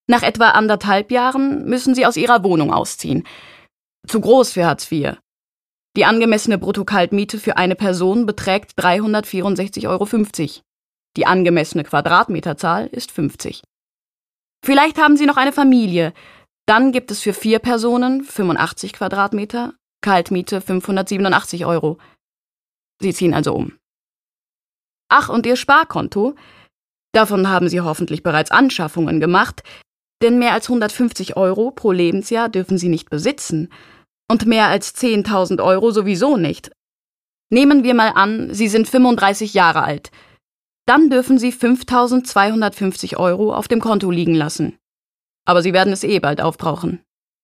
Nach etwa 1,5 Jahren müssen Sie aus Ihrer Wohnung ausziehen. Zu groß für Hartz IV. Die angemessene Bruttokaltmiete für eine Person beträgt 364,50 €. Die angemessene Quadratmeterzahl ist 50. Vielleicht haben Sie noch eine Familie. Dann gibt es für 4 Personen, 85 Quadratmeter, Kaltmiete 587 €. Sie ziehen also um. Ach, und Ihr Sparkonto? Davon haben Sie hoffentlich bereits Anschaffungen gemacht, denn mehr als 150 € pro Lebensjahr dürfen Sie nicht besitzen und mehr als 10.000 € sowieso nicht. Nehmen wir mal an, Sie sind 35 Jahre alt. Dann dürfen Sie 5.250 € auf dem Konto liegen lassen. Aber Sie werden es bald aufbrauchen.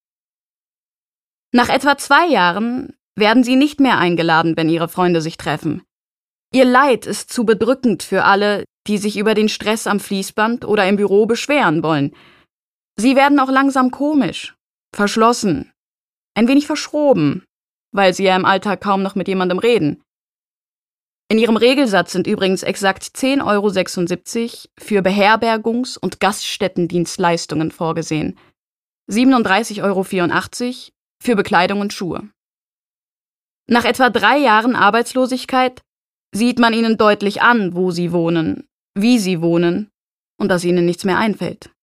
Nach etwa 2 Jahren werden Sie nicht mehr eingeladen, wenn Ihre Freunde sich treffen. Ihr Leid ist zu bedrückend für alle, die sich über den Stress am Fließband oder im Büro beschweren wollen. Sie werden auch langsam komisch, verschlossen, ein wenig verschroben, weil Sie ja im Alltag kaum noch mit jemandem reden. In Ihrem Regelsatz sind übrigens exakt 10,76 € für Beherbergungs- und Gaststättendienstleistungen vorgesehen, 37,84 € für Bekleidung und Schuhe. Nach etwa 3 Jahren Arbeitslosigkeit sieht man Ihnen deutlich an, wo Sie wohnen, wie Sie wohnen und dass Ihnen nichts mehr einfällt.